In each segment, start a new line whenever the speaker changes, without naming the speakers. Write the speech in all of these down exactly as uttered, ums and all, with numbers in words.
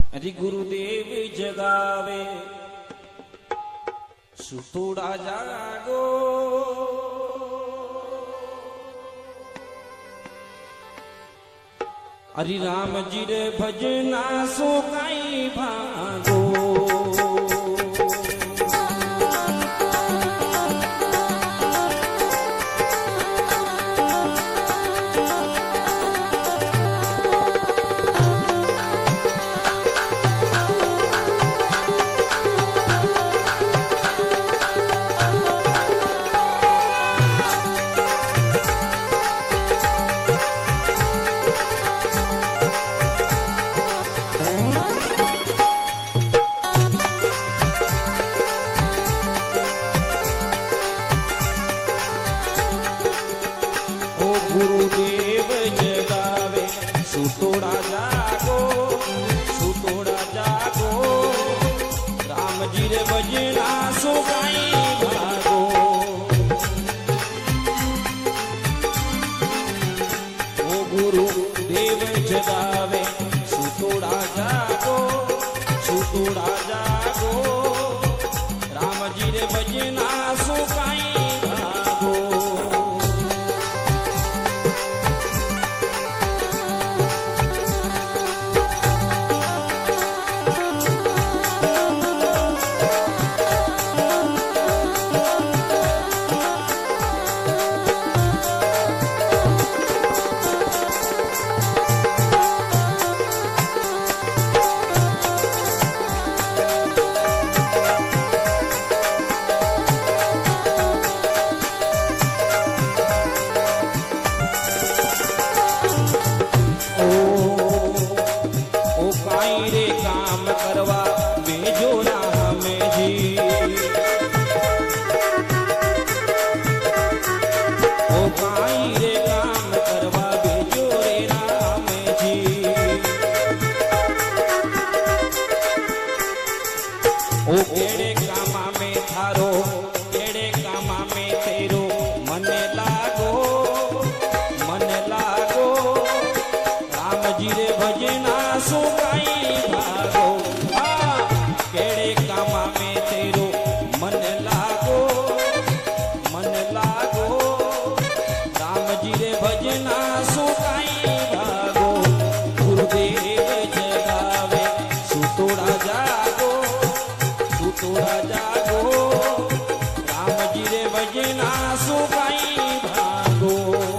हरि गुरुदेव जगावे सुतोड़ा जागो हरि राम जी रे भजना सो काई भागो गुरुदेव जगावे सुतोड़ा जागो सुतोड़ा जागो राम जी रे भजना सो गाई भागो ओ गुरुदेव जगावे सुतोड़ा जागो सुतोड़ा जागो राम जी रे भजना सो गाई ओ केड़े कामा में थारो केड़े कामा में तेरो मन लागो मन लागो राम जी रे भजना सो गाई भागो हाँ केड़े कामा में तेरो मन लागो मन लागो राम जी रे भजना सो गाई भागो गुरुदेव जगावे सुतोड़ा जागो सुतोड़ा जागो राम जी रे भजना सो गाई भागो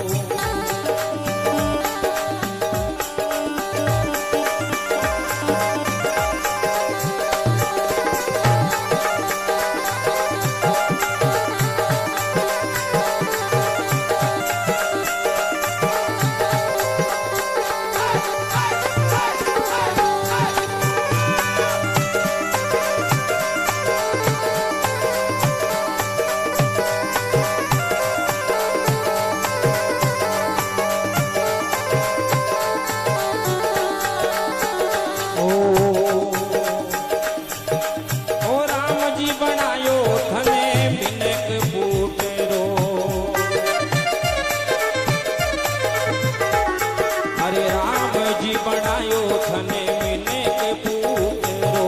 अरे राम जी बनायो थने मिने के पुत्रो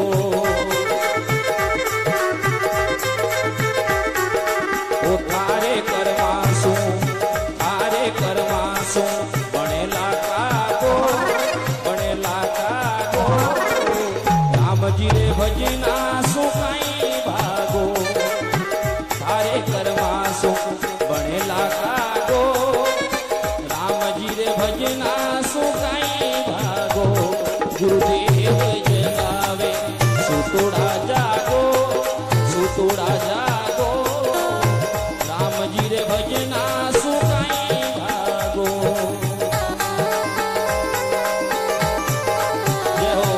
ओ तारे करवासो तारे करवासो बनेला कागो बनेला कागो राम जी रे भजना सो काई भागो तारे करवासो बनेला कागो राम जी रे भजना सो गाई भागो गुरुदेव जगावे सुतोड़ा जागो सुतोड़ा जागो राम जी रे भजना सो गाई भागो जय हो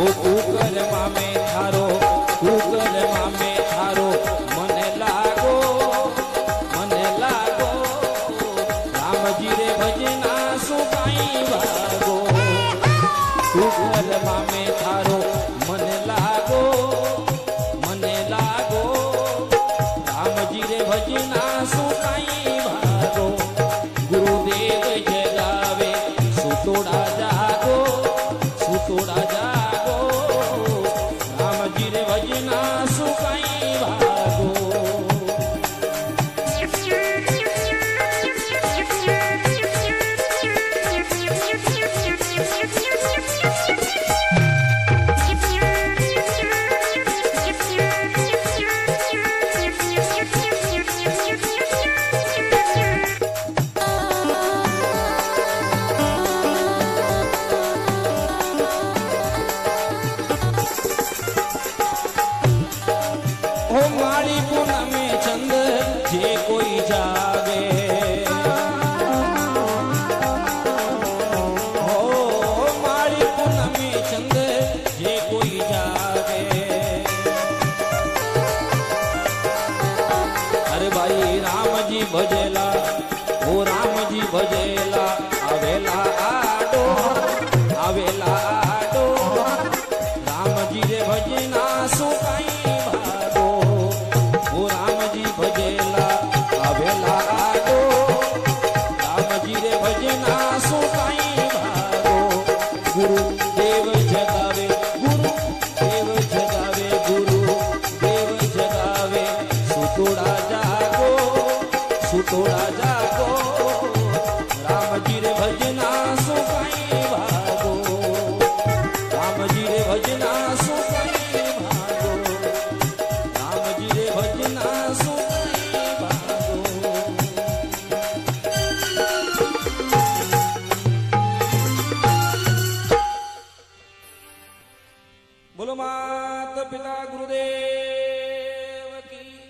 ओ कुकर मामे थारो कुकर मामे थारो मने लागो मने लागो रामजी रे भजना सुकाई भागो कुकर मामे थारो मने लागो मने लागो रामजी रे भजना सुकाई भागो गुरुदेव जगावे सुतोड़ा जागो सुतोड़ा जागो रामजी रे भजना सुकाई भागो हो मारी पूनमे चंद जे कोई जागे हो मारी पूनमे चंद जे कोई जागे अरे भाई राम जी भजेला ओ राम जी भजेला आवेला आडो आवेला आडो राम जी रे भजना सुकाई भजेला आवेला आडो रामजी रे भजना सुकाई भागो गुरु देव जगावे गुरु देव जगावे गुरु देव जगावे सुतोड़ा जागो सुतोड़ा जागो